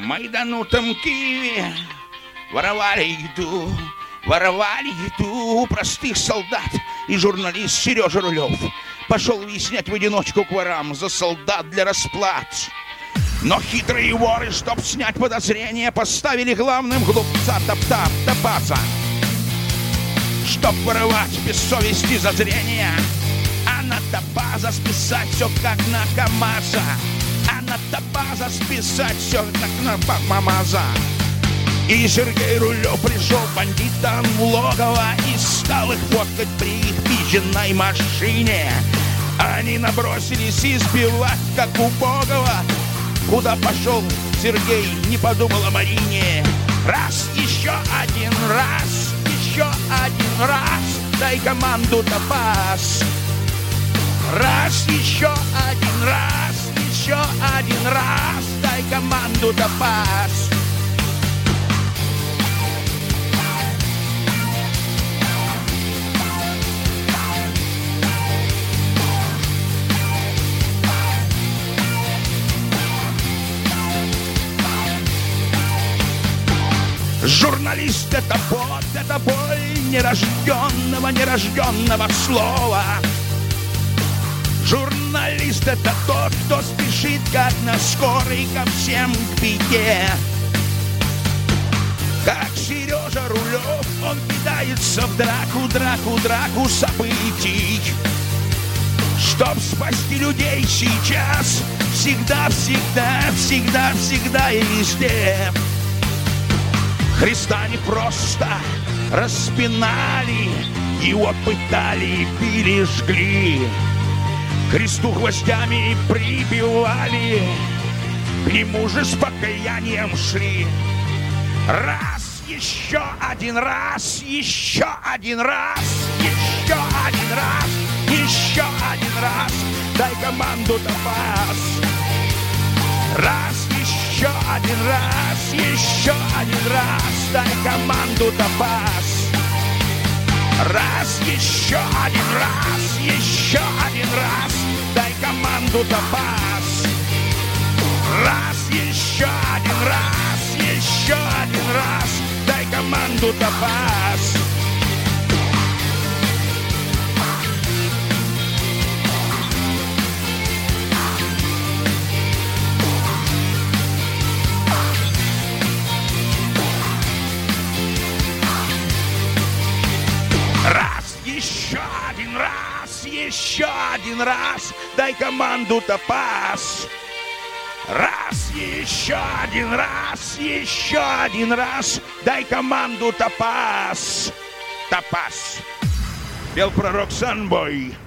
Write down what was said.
майданутом Киеве воровали еду у простых солдат. И журналист Сережа Рулев пошел выяснять в одиночку к ворам за солдат для расплат. Но хитрые воры, чтоб снять подозрения, поставили главным глупца Топаса. Чтоб воровать без совести зазрения, а на Топаза списать все как на КамАЗа. А на Топаза списать все как на КамАЗа. И Сергей Рулев пришел бандитам в логово и стал их фоткать при их пиженной машине. Они набросились избивать, как убогого. Куда пошел Сергей, не подумал о Марине. Раз, еще один раз, дай команду Топаз. Раз, еще один раз, дай команду Топаз. Журналист — это бот, это боль нерожденного слова. Журналист — это тот, кто спешит, как на скорой, ко всем к беде. Как Сережа Рулев, он кидается в драку событий. Чтоб спасти людей сейчас, всегда и везде. Христа не просто распинали, его пытали, били, жгли. Кресту гвоздями прибивали, к нему же с покаянием шли. Раз, еще один раз, дай команду Топаз. Раз, еще один раз, дай команду Топаз. Раз, еще один раз, дай команду Топаз. Раз, еще один раз, дай команду Топаз. Еще один раз, дай команду Топаз. Раз, еще один раз, дай команду Топаз. Топаз. Пел пророк Санбой.